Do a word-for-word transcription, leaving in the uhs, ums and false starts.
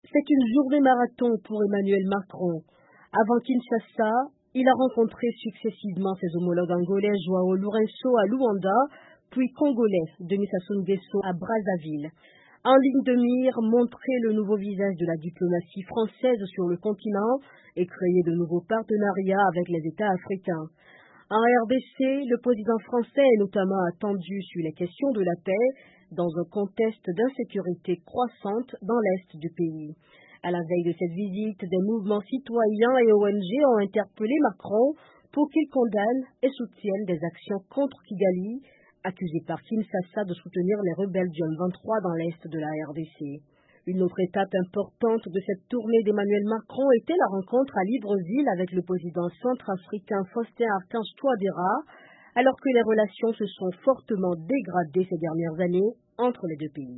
C'est une journée marathon pour Emmanuel Macron. Avant Kinshasa, il a rencontré successivement ses homologues angolais Joao Lourenço à Luanda, puis congolais Denis Sassou Nguesso à Brazzaville. En ligne de mire, montrer le nouveau visage de la diplomatie française sur le continent et créer de nouveaux partenariats avec les États africains. En R D C, le président français est notamment attendu sur les questions de la paix dans un contexte d'insécurité croissante dans l'est du pays. À la veille de cette visite, des mouvements citoyens et O N G ont interpellé Macron pour qu'il condamne et soutienne des actions contre Kigali, accusé par Kinshasa de soutenir les rebelles du M vingt-trois dans l'est de la R D C. Une autre étape importante de cette tournée d'Emmanuel Macron était la rencontre à Libreville avec le président centrafricain Faustin Archange Touadéra, alors que les relations se sont fortement dégradées ces dernières années entre les deux pays.